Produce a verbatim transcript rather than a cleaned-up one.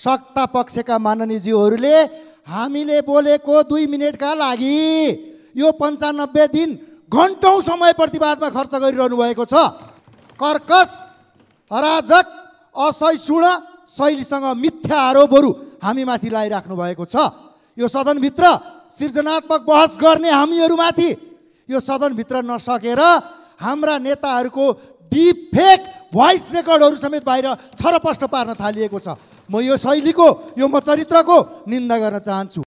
सत्ता पक्षका माननीयज्यूहरूले हामीले बोलेको दुई मिनटका लागि यो पन्चानब्बे दिन घन्टौं समय प्रतिवादमा खर्च गरिरहनु भएको छ। कर्कस, अराजक, असहिष्णु शैलीसँग मिथ्या आरोपहरू हामीमाथि लगाइराख्नु भएको छ। यो सदनभित्र सृजनात्मक बहस गर्ने हामीहरूमाथि यो सदनभित्र नसकेर हाम्रा नेताहरूको डिप फेक भोइस रेकर्डहरू समेत बाहिर छरपष्ट पार्न थालिएको छ। म यो शैलीको, यो म चरित्रको निन्दा गर्न चाहन्छु।